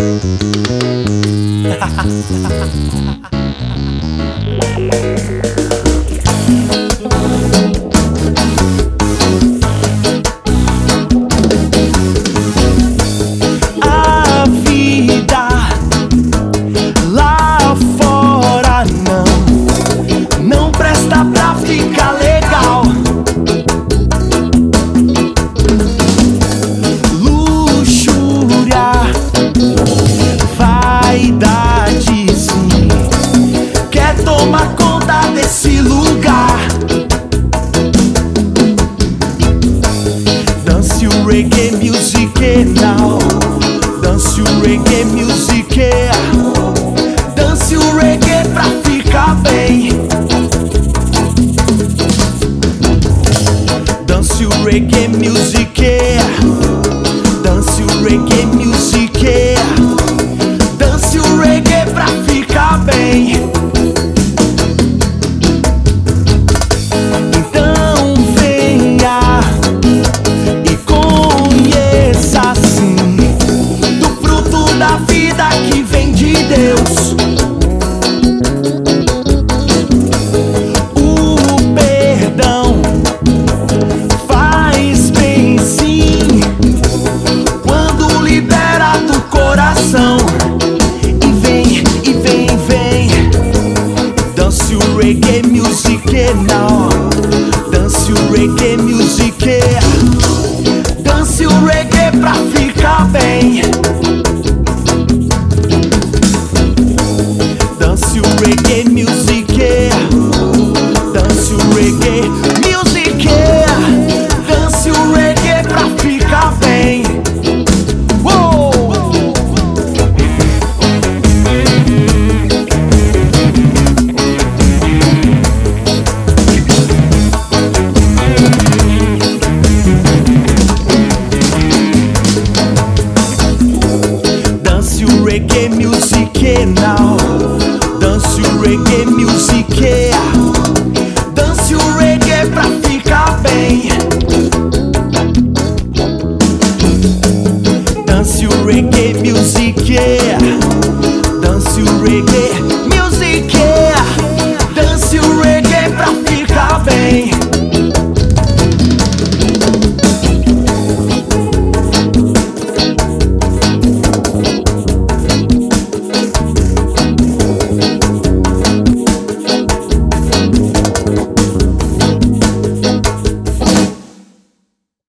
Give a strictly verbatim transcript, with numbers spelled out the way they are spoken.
A vida lá fora não, não presta pra ficar legal. Luxúria, vaidade, sim, quer tomar conta desse lugar. Dance o reggae music now, dance o reggae music, dance o reggae pra ficar bem. Dance o reggae music, dance o reggae music, dance o reggae pra ficar bem. Então venha e conheça assim do fruto da vida que vem de Deus. O perdão faz bem, sim, quando libera do coração. E vem, e vem, vem, dance o reggae music now, dance o reggae music, dance o reggae pra ficar bem. Dance o reggae music, dance o reggae music, dance o reggae pra ficar bem. Uou! Dance o reggae music now, dance o reggae music, dance o reggae pra ficar bem. Dance o reggae music, dance o reggae